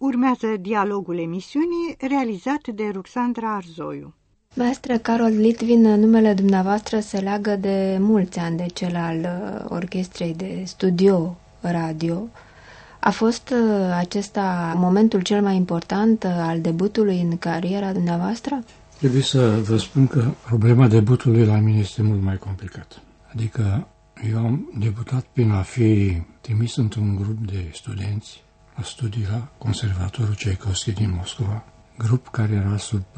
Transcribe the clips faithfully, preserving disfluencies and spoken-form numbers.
urmează dialogul emisiunii realizat de Ruxandra Arzoiu. Maestre Carol Litvin, numele dumneavoastră se leagă de mulți ani de cel al orchestrei de studio radio. A fost acesta momentul cel mai important al debutului în cariera dumneavoastră? Trebuie să vă spun că problema debutului la mine este mult mai complicată. Adică eu am debutat prin a fi trimis într-un grup de studenți la studii la Conservatorul Tchaikovsky din Moscova, grup care era sub uh,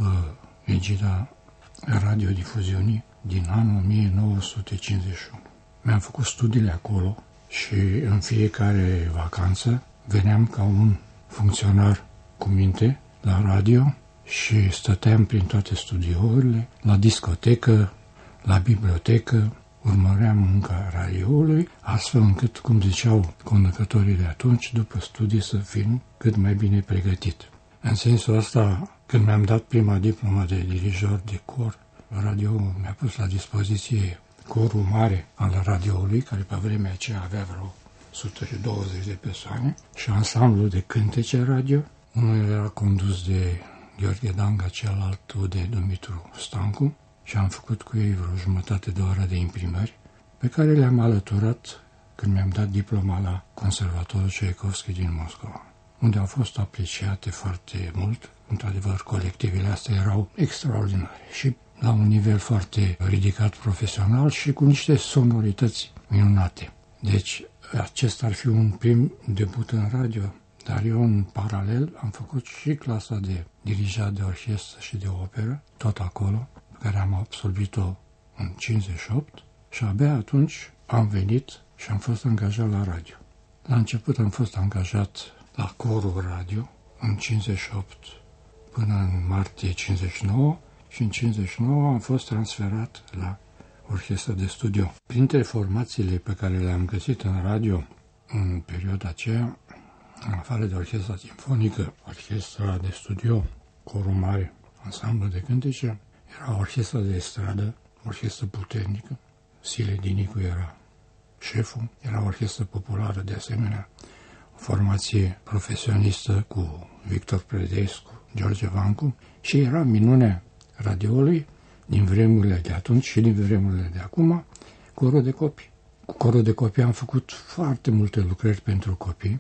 egida radiodifuziunii din anul o mie nouă sute cincizeci și unu. Mi-am făcut studiile acolo și în fiecare vacanță veneam ca un funcționar cu minte la radio și stăteam prin toate studiourile, la discotecă, la bibliotecă, urmăream munca radioului, astfel încât, cum ziceau conducătorii de atunci, după studii să fim cât mai bine pregătit. În sensul ăsta, când mi-am dat prima diplomă de dirijor de cor, radio mi-a pus la dispoziție corul mare al radioului, care pe vremea aceea avea vreo o sută douăzeci de persoane, și ansamblul de cântece radio. Unul era condus de Gheorghe Danga, celălalt de Dumitru Stancu, și am făcut cu ei vreo jumătate de oră de imprimări, pe care le-am alăturat când mi-am dat diploma la Conservatorul Tchaikovsky din Moscova, unde au fost apreciate foarte mult. Într-adevăr, colectivele astea erau extraordinare și la un nivel foarte ridicat profesional și cu niște sonorități minunate. Deci, acesta ar fi un prim debut în radio, dar eu, în paralel, am făcut și clasa de dirijat de orchestră și de operă, tot acolo, pe care am absolvit-o în cincizeci și opt, și abia atunci am venit și am fost angajat la radio. La început am fost angajat la corul radio în cincizeci și opt până în martie cincizeci și nouă și în cincizeci și nouă am fost transferat la orchestra de studio. Printre formațiile pe care le-am găsit în radio în perioada aceea, în afară de orchestra simfonică, orchestra de studio, corul mare, ansamblu de cântece, era orchestra de stradă, orchestră puternică, Sile Dinicu era șeful, era orchestră populară de asemenea, o formație profesionistă cu Victor Predescu, George Vancu, și era minunea radioului din vremurile de atunci și din vremurile de acum, corul de copii. Cu corul de copii am făcut foarte multe lucrări pentru copii,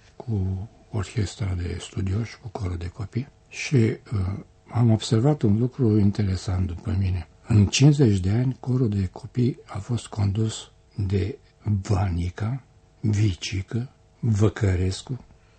cu orchestra de studio și cu corul de copii, și uh, am observat un lucru interesant după mine. În cincizeci de ani, corul de copii a fost condus de Vanica, Vicică, Văcărescu,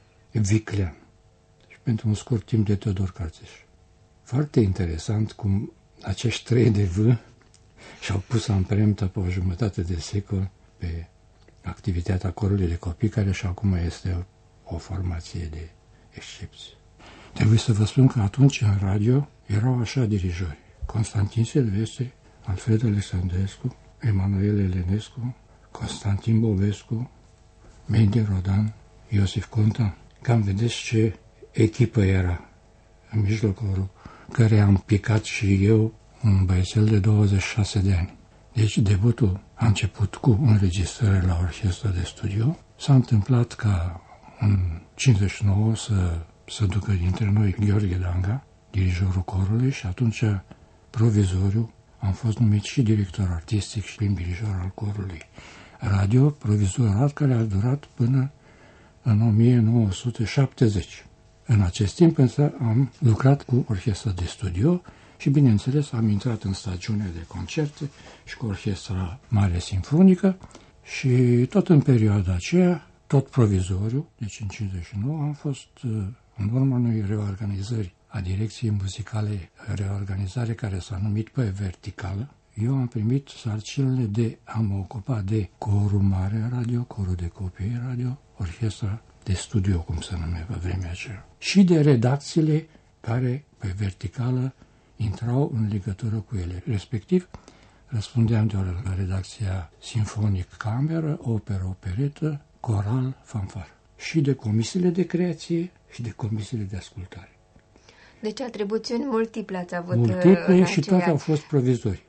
Viclean și pentru un scurt timp de Teodor Carțeș. Foarte interesant cum acești trei de V și-au pus ampremtă pe o jumătate de secol pe activitatea corului de copii, care și acum este o, o formație de excepție. Trebuie să vă spun că atunci în radio erau așa dirijori: Constantin Silvestri, Alfred Alexandrescu, Emanuel Elenescu, Constantin Bovescu, Mehdi Rodan, Iosif Contan. Cam vedeți ce echipă era în mijlocul care am picat și eu, un băiețel de douăzeci și șase de ani. Deci debutul a început cu înregistrări la orchestră de studio. S-a întâmplat ca în cincizeci și nouă să se ducă dintre noi Gheorghe Danga, dirijorul corului, și atunci, provizoriu, am fost numit și director artistic și prim dirijor al corului radio, provizorat, care a durat până în o mie nouă sute șaptezeci. În acest timp însă am lucrat cu orchestra de studio și, bineînțeles, am intrat în stagiune de concerte și cu orchestra mare simfonică și tot în perioada aceea, tot provizoriu, deci în cincizeci și nouă, am fost în urma unei reorganizări a direcției muzicale, reorganizare care s-a numit pe verticală. Eu am primit sarcinile de a mă ocupa de corul mare radio, corul de copii radio, orchestra de studio, cum se numea pe vremea aceea, și de redacțiile care pe verticală intrau în legătură cu ele. Respectiv, răspundeam de la redacția sinfonic cameră, operă, operetă, coral, fanfar, și de comisiile de creație și de comisiile de ascultare. Deci atribuțiuni multiple ați avut. Multiple și toate au fost provizorii.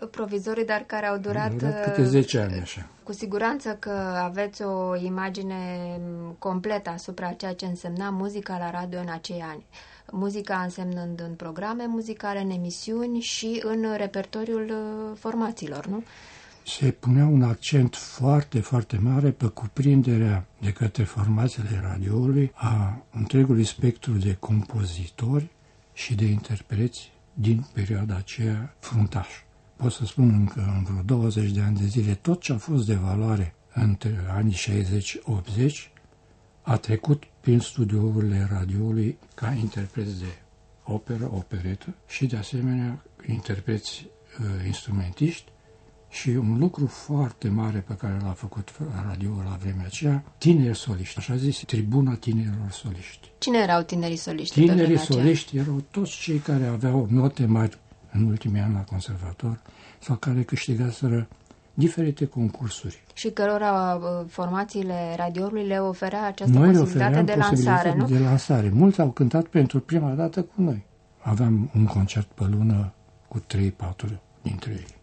provizorii, dar care au durat... Au durat câte zece ani, așa. Cu siguranță că aveți o imagine completă asupra ceea ce însemna muzica la radio în acei ani. Muzica însemnând în programe muzicale, în emisiuni și în repertoriul formațiilor, nu? Se punea un accent foarte, foarte mare pe cuprinderea de către formațiile radioului a întregului spectru de compozitori și de interpreți din perioada aceea fruntași. Pot să spun încă în vreo douăzeci de ani de zile, tot ce a fost de valoare între anii șaizeci optzeci a trecut prin studiourile radioului ca interpreți de operă, operetă și de asemenea interpreți uh, instrumentiști. Și un lucru foarte mare pe care l-a făcut radioul la vremea aceea, tineri soliști, așa zis, tribuna tinerilor soliști. Cine erau tinerii soliști? Tinerii soliști erau toți cei care aveau note mari în ultimii ani la conservator sau care câștigaseră diferite concursuri. Și cărora formațiile radioului le oferea această noi posibilitate de lansare, nu? de lansare. Mulți au cântat pentru prima dată cu noi. Aveam un concert pe lună cu trei patru dintre ei.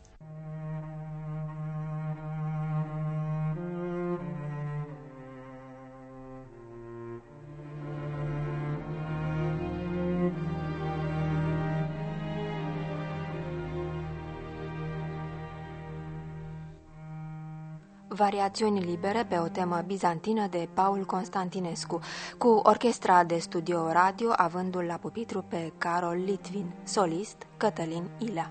Variațiuni libere pe o temă bizantină de Paul Constantinescu, cu orchestra de studio radio avându-l la pupitru pe Carol Litvin, solist Cătălin Ilea.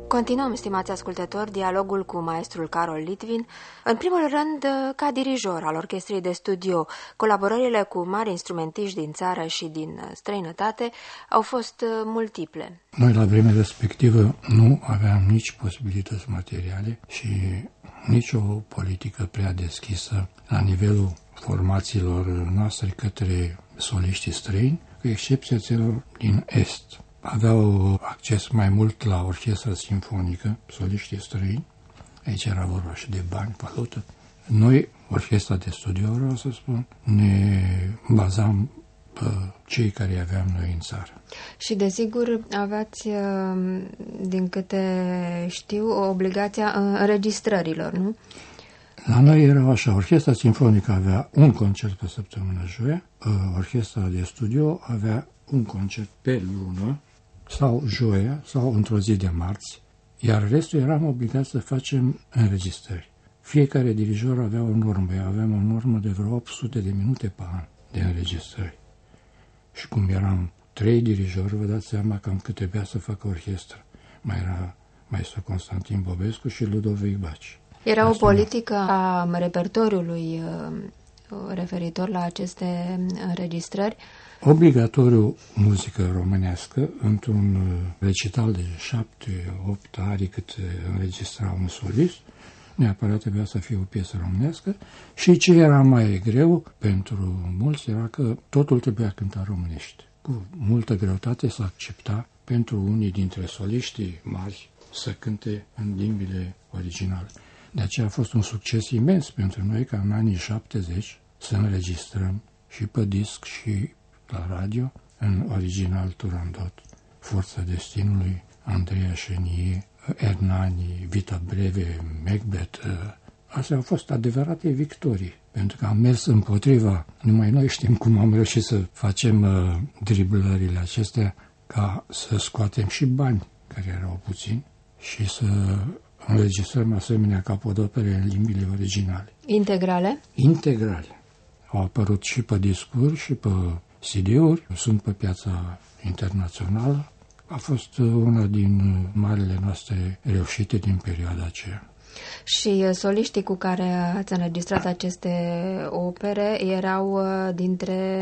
Continuăm, stimați ascultători, dialogul cu maestrul Carol Litvin, în primul rând ca dirijor al orchestrei de studio. Colaborările cu mari instrumentiști din țară și din străinătate au fost multiple. Noi la vremea respectivă nu aveam nici posibilități materiale și nici o politică prea deschisă la nivelul formațiilor noastre către soliștii străini, cu excepția celor din Est. Aveau acces mai mult la orchestra simfonică, soliștii străini, aici era vorba și de bani, valută. Noi, orchestra de studio, vreau să spun, ne bazam pe cei care aveam noi în țară. Și desigur aveați, din câte știu, obligația înregistrărilor, nu? La noi era așa, orchestra simfonică avea un concert pe săptămână joia, orchestra de studio avea un concert pe lună, sau joia, sau într-o zi de marți, iar restul eram obligați să facem înregistrări. Fiecare dirijor avea o normă, aveam o normă de vreo opt sute de minute pe an de înregistrări. Și cum eram trei dirijori, vă dați seama cam cât trebuia să facă orchestră. Mai era maestru Constantin Bobescu și Ludovic Baci. Era Asta o politică a repertoriului referitor la aceste înregistrări? Obligatoriu muzică românească, într-un recital de șapte, opt arii cât înregistra un solist, neapărat trebuia să fie o piesă românească și ce era mai greu pentru mulți era că totul trebuia cântat românește. Cu multă greutate s-a accepta pentru unii dintre soliștii mari să cânte în limbile originale. De aceea a fost un succes imens pentru noi ca în anii șaptezeci să înregistrăm și pe disc și la radio, în original Turandot, Forța Destinului, Andreea Chenier, Hernani, Vita Breve, Macbeth. Astea au fost adevărate victorii, pentru că am mers împotriva, numai noi știm cum am reușit să facem uh, driblările acestea, ca să scoatem și bani, care erau puțini, și să înregistrăm asemenea capodopere în limbile originale. Integrale? Integrale. Au apărut și pe discuri și pe C D-uri, sunt pe piața internațională. A fost una din marile noastre reușite din perioada aceea. Și soliștii cu care ați înregistrat aceste opere erau dintre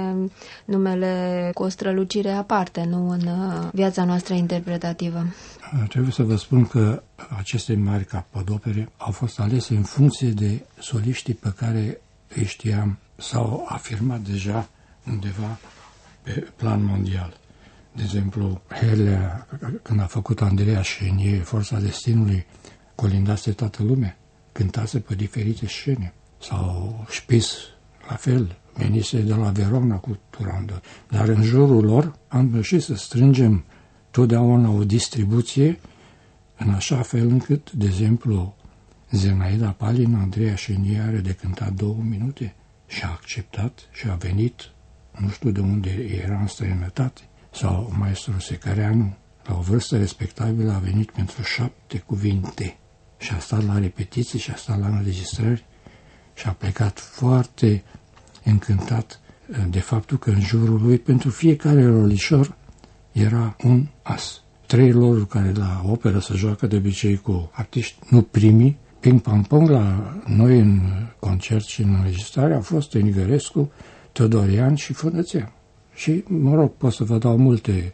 numele cu o strălucire aparte, nu în viața noastră interpretativă. Trebuie să vă spun că aceste mari capodopere au fost alese în funcție de soliștii pe care îi știam sau afirmat deja undeva pe plan mondial. De exemplu, Helea, când a făcut Andreea Chenier, Forța Destinului, colindase toată lumea, cântase pe diferite scene. Sau Spis, la fel, venise de la Verona cu Turandot. Dar în jurul lor am reușit să strângem totdeauna o distribuție în așa fel încât, de exemplu, Zenaida Palin, Andreea Chenier are de cântat două minute și a acceptat și a venit, nu știu de unde era în străinătate, sau maestru Secareanu, la o vârstă respectabilă a venit pentru șapte cuvinte și a stat la repetiții și a stat la înregistrări și a plecat foarte încântat de faptul că în jurul lui, pentru fiecare rolișor, era un as. Trei lor care la operă se joacă de obicei cu artiști nu primii, ping-pong la noi în concert și în înregistrare au fost Enigărescu, Teodorian și Fănățean. Și, mă rog, pot să vă dau multe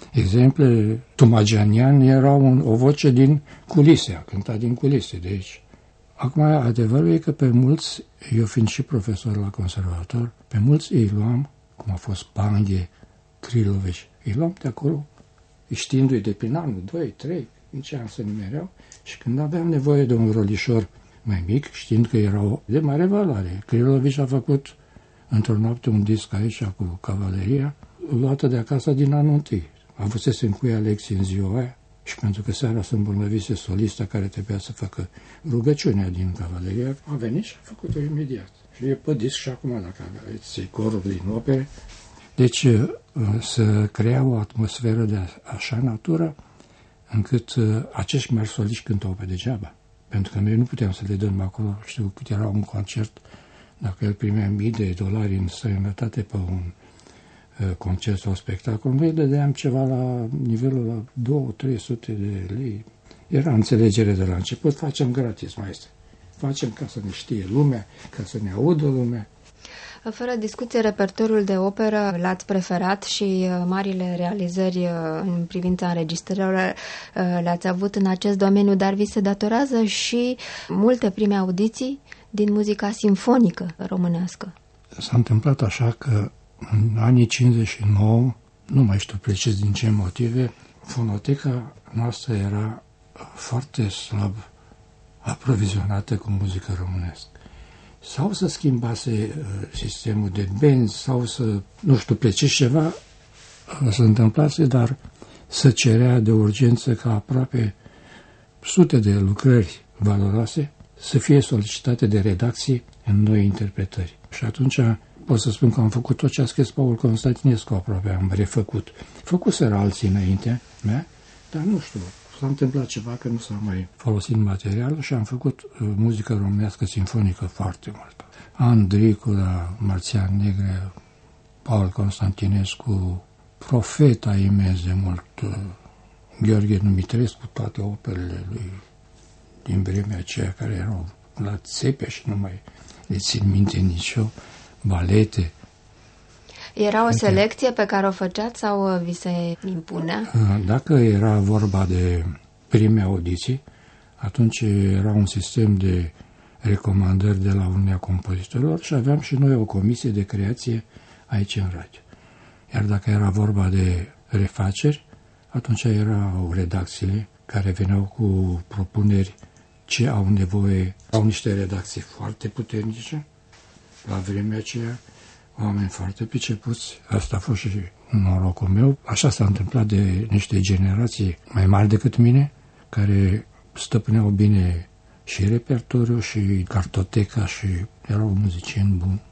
exemple. Tumagianian era un, o voce din culise, a cântat din culise de aici. Acum, adevărul e că pe mulți, eu fiind și profesor la conservator, pe mulți îi luam, cum a fost Panghe, Krilovici, îi luam de acolo, știindu-i de prin anul, doi, trei, în ce an se nimereau, și când aveam nevoie de un rolișor mai mic, știind că erau de mare valoare. Krilovici a făcut într-o noapte un disc aici cu cavaleria, luată de acasă din anul întâi. Avusesem cu ea lecții în ziua aia și pentru că seara se îmbolnăvise solista care trebuia să facă rugăciunea din cavaleria, a venit și a făcut-o imediat. Și e pe disc și acum dacă aveți corul din opere. Deci să crea o atmosferă de așa natură încât acești mari soliști cântau pe degeaba. Pentru că noi nu puteam să le dăm acolo, știu cât era un concert, dacă el primea mii de dolari în străinătate pe un uh, concert sau spectacol, noi dădeam ceva la nivelul la două trei sute de lei. Era înțelegere de la început, facem gratis, maestre. Facem ca să ne știe lumea, ca să ne audă lumea. Fără discuție, repertoriul de operă l-ați preferat și marile realizări în privința înregistrărilor le-ați avut în acest domeniu, dar vi se datorează și multe prime audiții din muzica simfonică românească. S-a întâmplat așa că în anii cincizeci și nouă, nu mai știu precis din ce motive, fonoteca noastră era foarte slab aprovizionată cu muzică românească. Sau să schimbase uh, sistemul de benzi, sau să, nu știu precis ceva, uh, se întâmplase, dar se cerea de urgență ca aproape sute de lucrări valoroase să fie solicitate de redacții în noi interpretări. Și atunci pot să spun că am făcut tot ce a scris Paul Constantinescu, aproape am refăcut. Făcuseră alții înainte, da? Dar nu știu, s-a întâmplat ceva că nu s-a mai folosit materialul și am făcut uh, muzică românească simfonică foarte mult. Andricula, Marțian Negre, Paul Constantinescu, Profeta imens de mult, uh, Gheorghe Dumitrescu, toate operele lui din vremea aceea care erau la țepe și nu mai le țin minte nici eu, balete. Era o selecție pe care o făceați sau vi se impunea? Dacă era vorba de prime audiții, atunci era un sistem de recomandări de la Uniunea Compozitorilor și aveam și noi o comisie de creație aici în radio. Iar dacă era vorba de refaceri, atunci erau redacțiile care veneau cu propuneri ce au nevoie. Au niște redacții foarte puternice la vremea aceea, oameni foarte pricepuți, asta a fost și norocul meu. Așa s-a întâmplat de niște generații mai mari decât mine, care stăpâneau bine și repertoriul și cartoteca și erau muzicieni buni.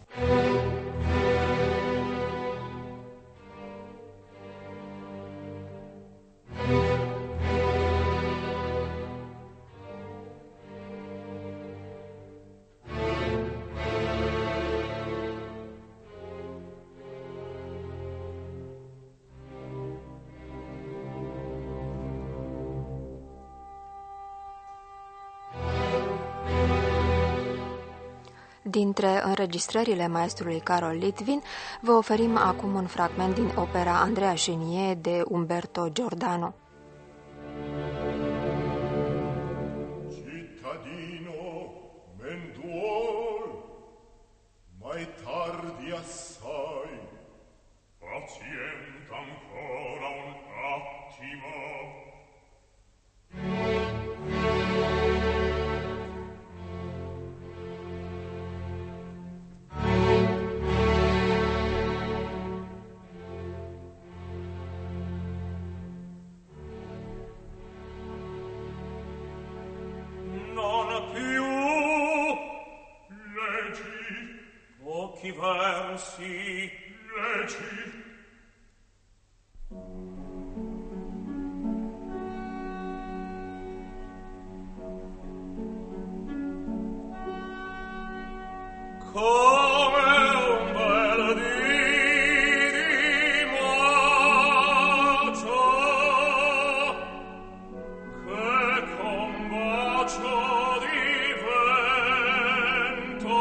Dintre înregistrările maestrului Carol Litvin, vă oferim acum un fragment din opera Andrea Chenier de Umberto Giordano. Cittadino, men duol, mai tardi assai, pacient ancora un attimo. Pochi versi, leggi. Come un bel dì di maggio, che con bacio di vento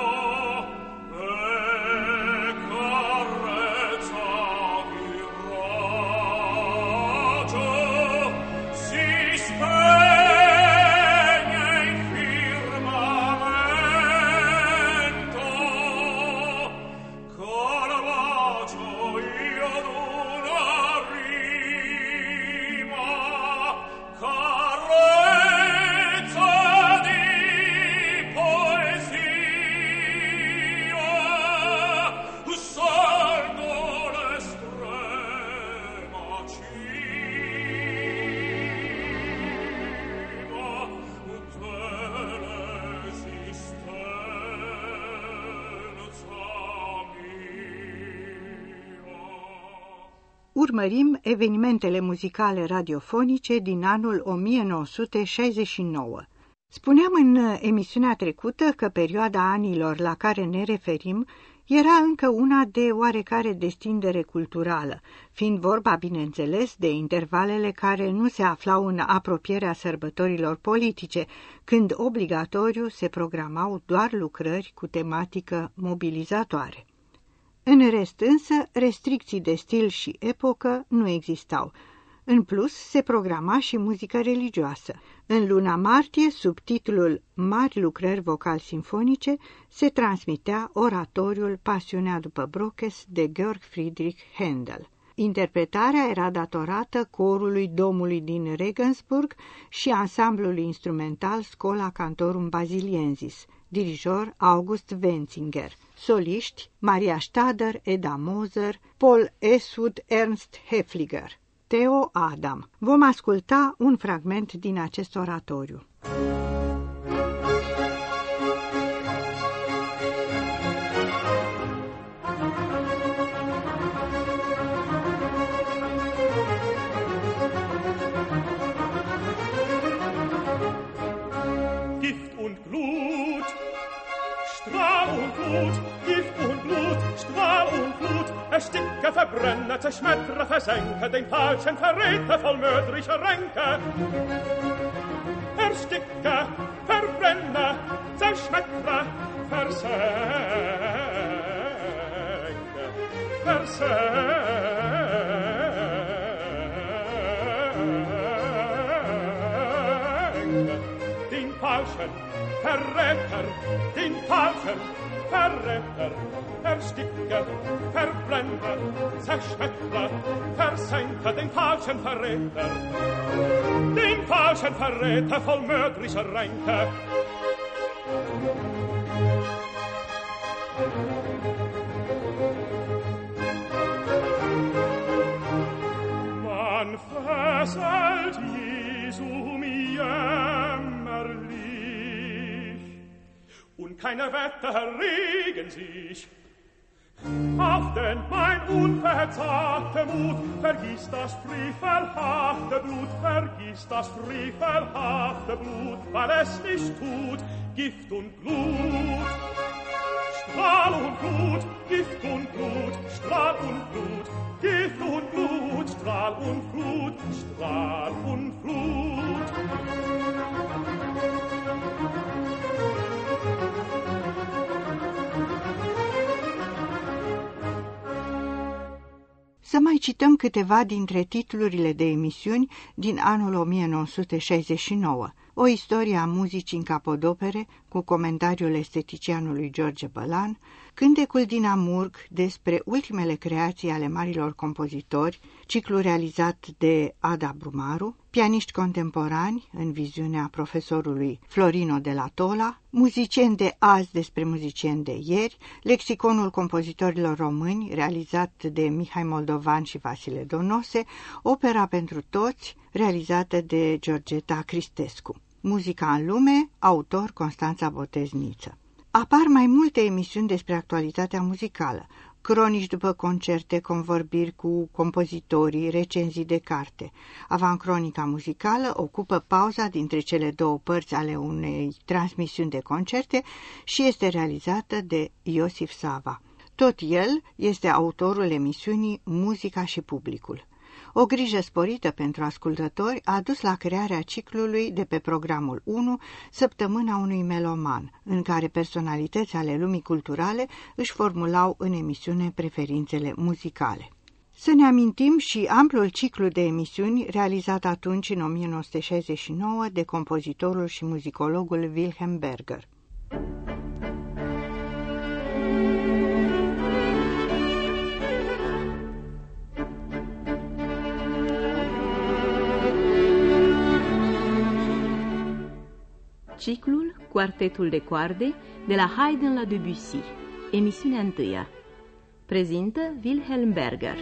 Urmărim evenimentele muzicale radiofonice din anul o mie nouă sute șaizeci și nouă. Spuneam în emisiunea trecută că perioada anilor la care ne referim era încă una de oarecare destindere culturală, fiind vorba, bineînțeles, de intervalele care nu se aflau în apropierea sărbătorilor politice, când obligatoriu se programau doar lucrări cu tematică mobilizatoare. În rest însă, restricții de stil și epocă nu existau. În plus, se programa și muzică religioasă. În luna martie, sub titlul Mari lucrări vocal-sinfonice, se transmitea oratoriul Pasiunea după Brockes de Georg Friedrich Händel. Interpretarea era datorată corului Domului din Regensburg și ansamblului instrumental Schola Cantorum Basiliensis, dirijor August Wenzinger, soliști Maria Stader, Eda Moser, Paul Eastwood, Ernst Hefliger, Theo Adam. Vom asculta un fragment din acest oratoriu. Gift und Blut, Strahl und Blut, Gift und Blut, Strahl und Blut, ersticke, verbrenne, zerschmettere, versenke den falschen Verräter voll mörderischer Ränke. Ersticke, verbrenne, zerschmettere, versenke, versenke, den falschen Verräter, den falschen Verräter, ersticke, verbrenne, zerschmettere, versenke den falschen Verräter, den falschen Verräter voll mörderischer Ränke. Man fesselt Jesum jämmerlich, und keine Wetter regen sich. Auf denn mein unverzagter Mut vergiss das frevelhafte Blut, vergiss das frevelhafte Blut, weil es nicht tut, Gift und Blut. Strahl und Blut, Gift und Blut, Strahl und Blut, Gift und Blut, Strahl und Blut, Strahl und Blut. Să mai cităm câteva dintre titlurile de emisiuni din anul o mie nouă sute șaizeci și nouă. O istorie a muzicii în capodopere, cu comentariul esteticianului George Bălan, Cântecul din Amurg despre ultimele creații ale marilor compozitori, ciclu realizat de Ada Brumaru, pianiști contemporani în viziunea profesorului Florino de la Tola, muzicieni de azi despre muzicieni de ieri, lexiconul compozitorilor români realizat de Mihai Moldovan și Vasile Donose, opera pentru toți realizată de Georgeta Cristescu. Muzica în lume, autor Constanța Botezniță. Apar mai multe emisiuni despre actualitatea muzicală, cronici după concerte, convorbiri cu compozitorii, recenzii de carte. Avancronica muzicală ocupă pauza dintre cele două părți ale unei transmisiuni de concerte și este realizată de Iosif Sava. Tot el este autorul emisiunii Muzica și publicul. O grijă sporită pentru ascultători a dus la crearea ciclului de pe programul unu, Săptămâna unui meloman, în care personalități ale lumii culturale își formulau în emisiune preferințele muzicale. Să ne amintim și amplul ciclu de emisiuni realizat atunci în o mie nouă sute șaizeci și nouă de compozitorul și muzicologul Wilhelm Berger. Ciclul Quartetul de coarde de la Haydn la Debussy, emisiunea întâia. Prezintă Wilhelm Berger.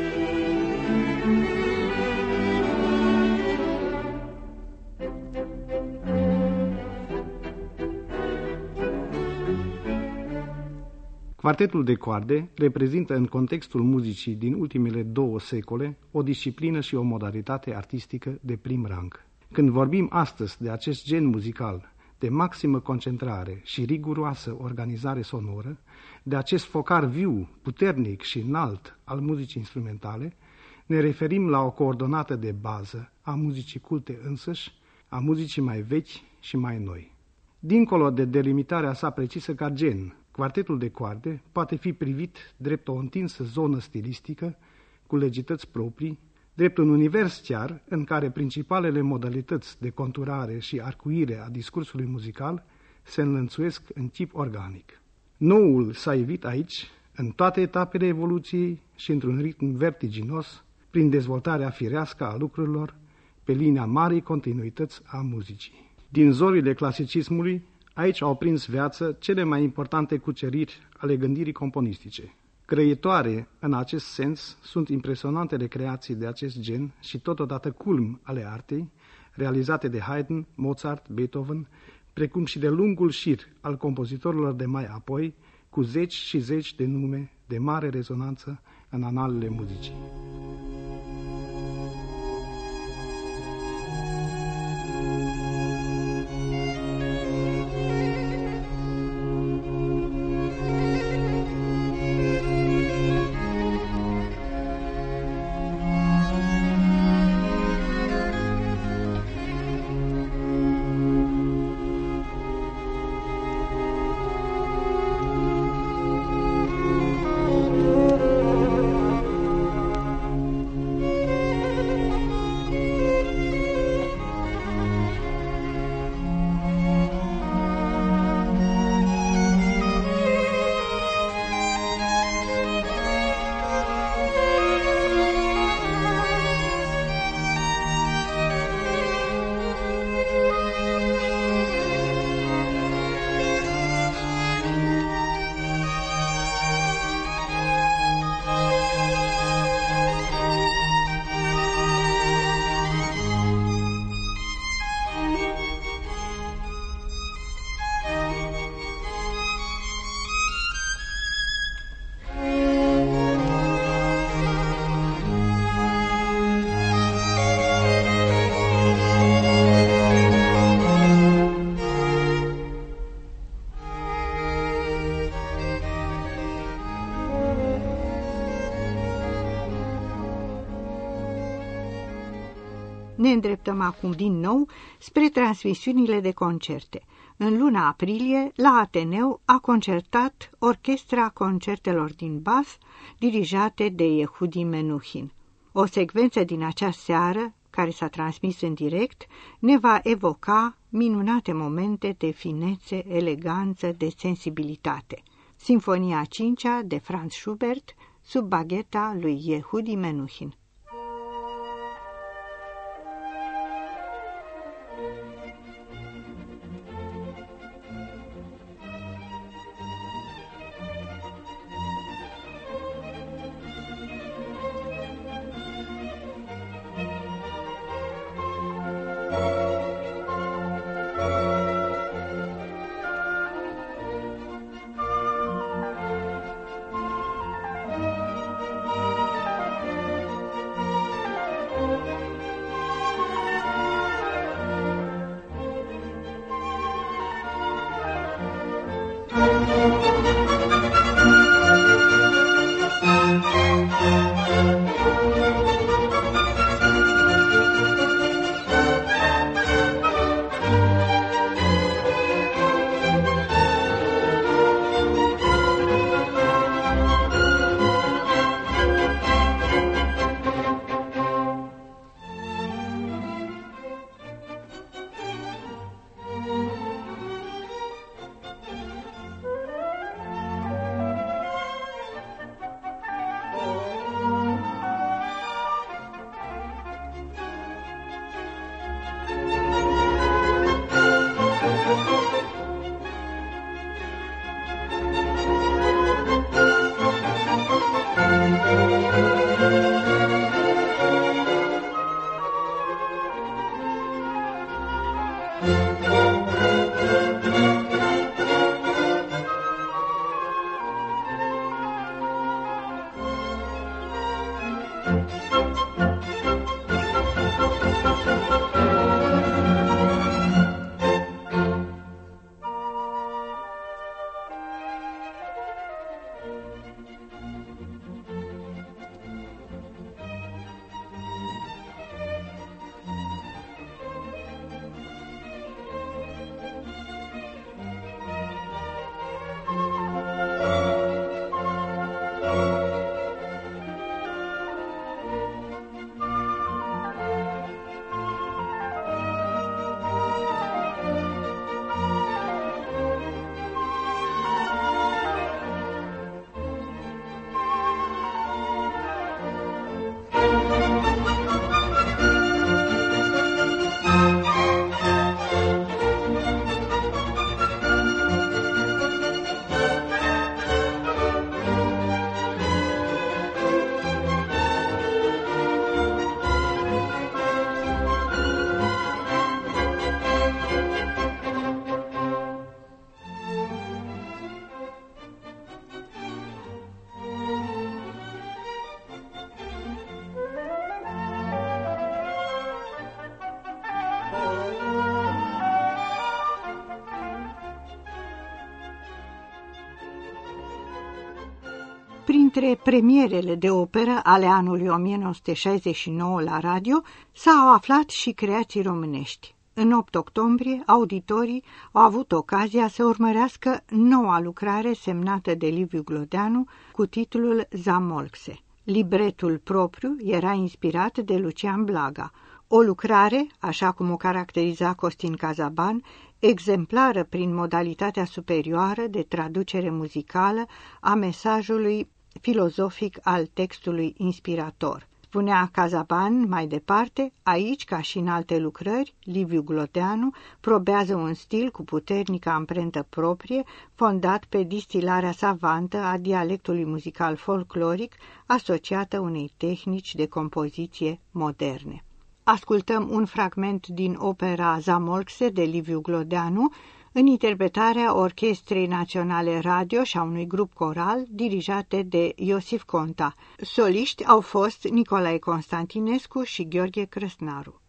Quartetul de coarde reprezintă în contextul muzicii din ultimele două secole o disciplină și o modalitate artistică de prim rang. Când vorbim astăzi de acest gen muzical, de maximă concentrare și riguroasă organizare sonoră, de acest focar viu, puternic și înalt al muzicii instrumentale, ne referim la o coordonată de bază a muzicii culte însăși, a muzicii mai vechi și mai noi. Dincolo de delimitarea sa precisă ca gen, quartetul de coarde poate fi privit drept o întinsă zonă stilistică, cu legități proprii, drept un univers chiar în care principalele modalități de conturare și arcuire a discursului muzical se înlănțuiesc în tip organic. Noul s-a evit aici, în toate etapele evoluției și într-un ritm vertiginos, prin dezvoltarea firească a lucrurilor, pe linia marii continuități a muzicii. Din zorile clasicismului, aici au prins viață cele mai importante cuceriri ale gândirii componistice. Grăitoare în acest sens sunt impresionantele creații de acest gen și totodată culm ale artei, realizate de Haydn, Mozart, Beethoven, precum și de lungul șir al compozitorilor de mai apoi, cu zeci și zeci de nume de mare rezonanță în analele muzicii. Ne îndreptăm acum din nou spre transmisiunile de concerte. În luna aprilie, la Ateneu, a concertat Orchestra Concertelor din Bath, dirijate de Yehudi Menuhin. O secvență din acea seară, care s-a transmis în direct, ne va evoca minunate momente de finețe, eleganță, de sensibilitate. Sinfonia a cincea de Franz Schubert, sub bagheta lui Yehudi Menuhin. Printre premierele de operă ale anului o mie nouă sute șaizeci și nouă la radio s-au aflat și creații românești. În opt octombrie, auditorii au avut ocazia să urmărească noua lucrare semnată de Liviu Glodeanu cu titlul Zamolxe. Libretul propriu era inspirat de Lucian Blaga, o lucrare, așa cum o caracteriza Costin Cazaban, exemplară prin modalitatea superioară de traducere muzicală a mesajului filozofic al textului inspirator. Spunea Cazaban mai departe, aici, ca și în alte lucrări, Liviu Glodeanu probează un stil cu puternică amprentă proprie, fondat pe distilarea savantă a dialectului muzical folcloric, asociată unei tehnici de compoziție moderne. Ascultăm un fragment din opera Zamolxe de Liviu Glodeanu, în interpretarea Orchestrei Naționale Radio și a unui grup coral dirijate de Iosif Conta. Soliști au fost Nicolae Constantinescu și Gheorghe Crăsnaru.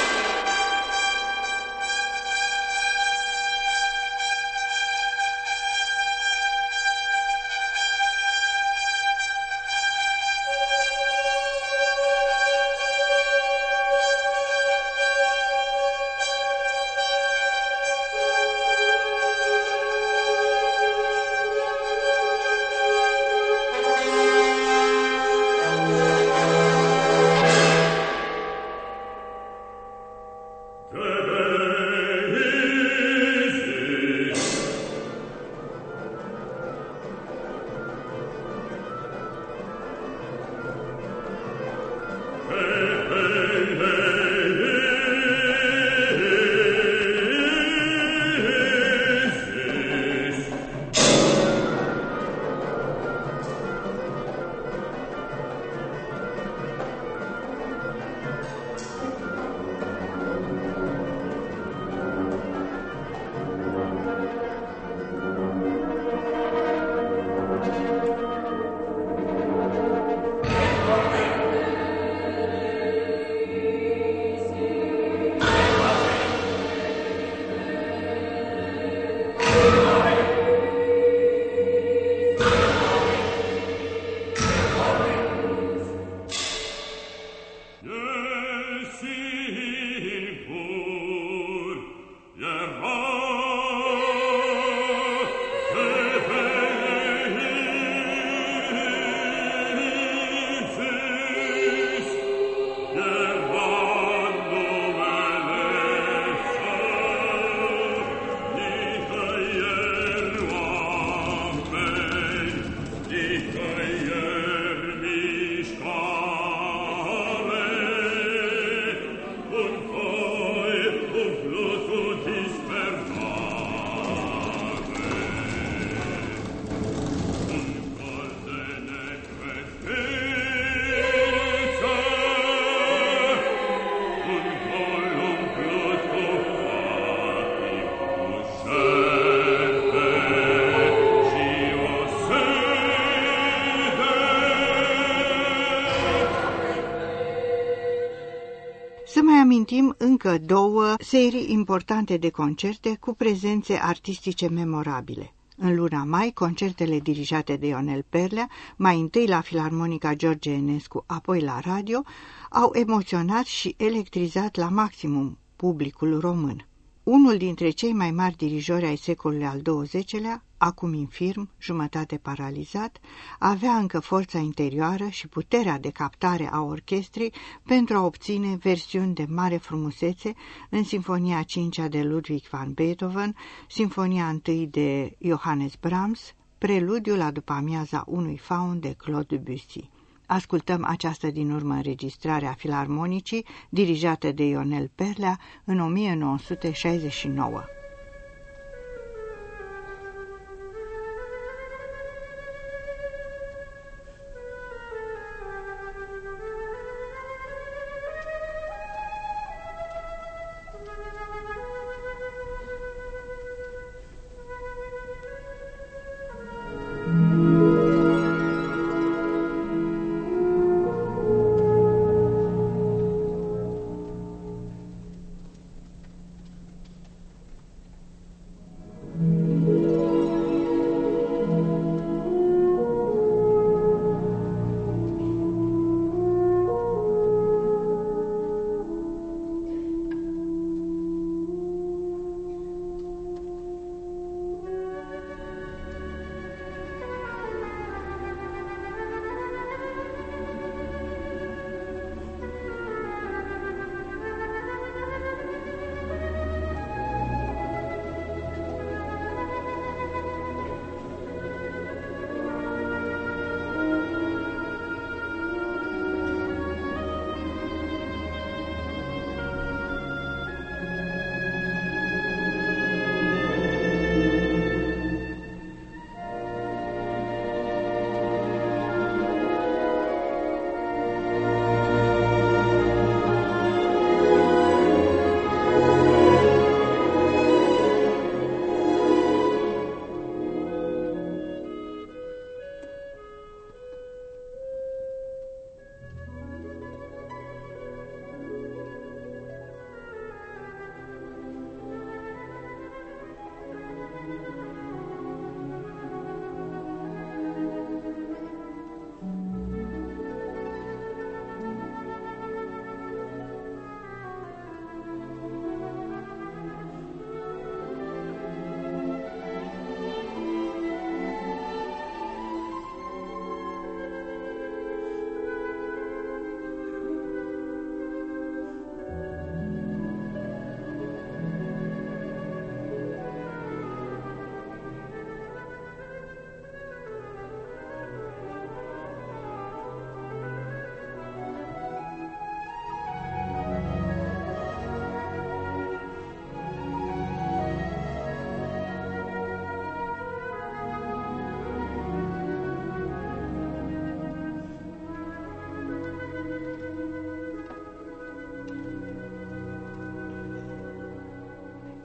Amintim încă două serii importante de concerte cu prezențe artistice memorabile. În luna mai, concertele dirijate de Ionel Perlea, mai întâi la Filarmonica George Enescu, apoi la radio, au emoționat și electrizat la maximum publicul român. Unul dintre cei mai mari dirijori ai secolului al douăzecelea, acum infirm, jumătate paralizat, avea încă forța interioară și puterea de captare a orchestrei pentru a obține versiuni de mare frumusețe în Sinfonia a cincea de Ludwig van Beethoven, Sinfonia întâi de Johannes Brahms, preludiul la după-amiaza unui faun de Claude Debussy. Ascultăm această din urmă înregistrare a Filarmonicii, dirijată de Ionel Perlea în o mie nouă sute șaizeci și nouă.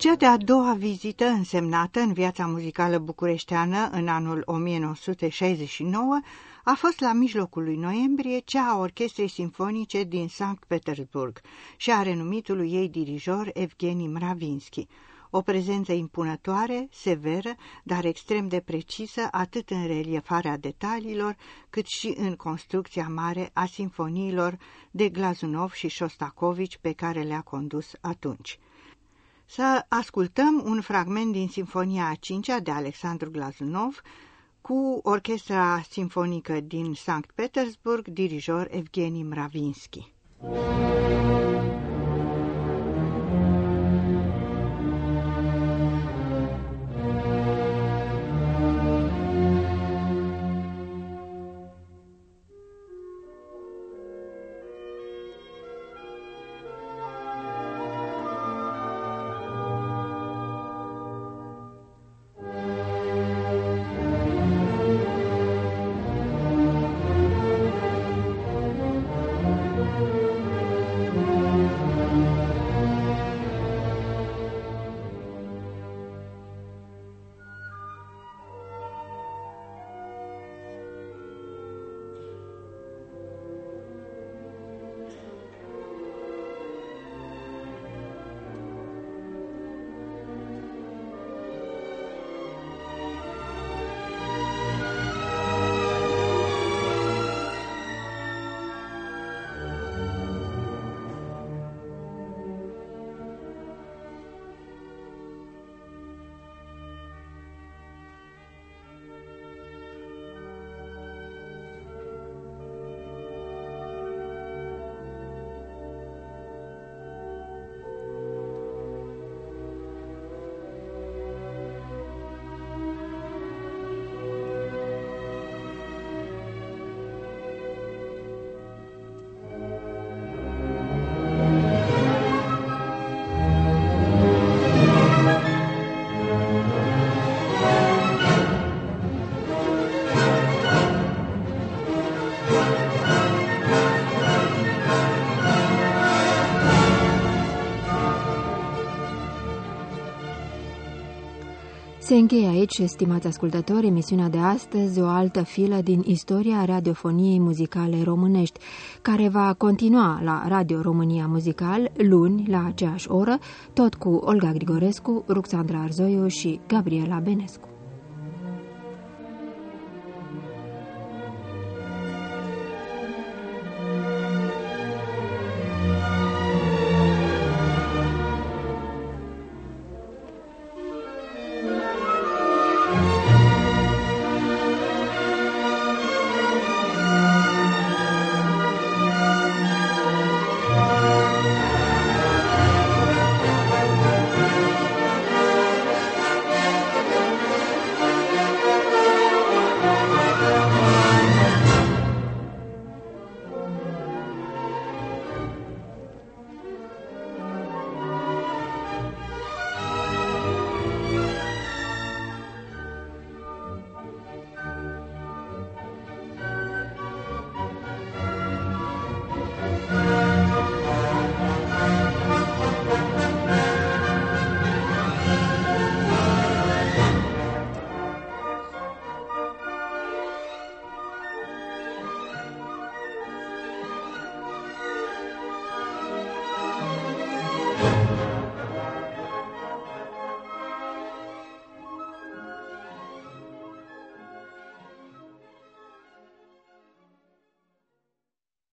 Cea de-a doua vizită însemnată în viața muzicală bucureșteană în anul o mie nouă sute șaizeci și nouă a fost la mijlocul lui noiembrie cea a Orchestrei Simfonice din Sankt Petersburg și a renumitului ei dirijor Evgeni Mravinski. O prezență impunătoare, severă, dar extrem de precisă atât în reliefarea detaliilor, cât și în construcția mare a simfoniilor de Glazunov și Șostakovici pe care le-a condus atunci. Să ascultăm un fragment din Sinfonia a cincea de Alexandru Glazunov cu Orchestra Simfonică din Sankt Petersburg, dirijor Evgeni Mravinski. Se încheie aici, stimați ascultători, emisiunea de astăzi, o altă filă din istoria radiofoniei muzicale românești, care va continua la Radio România Muzical, luni, la aceeași oră, tot cu Olga Grigorescu, Ruxandra Arzoiu și Gabriela Benescu.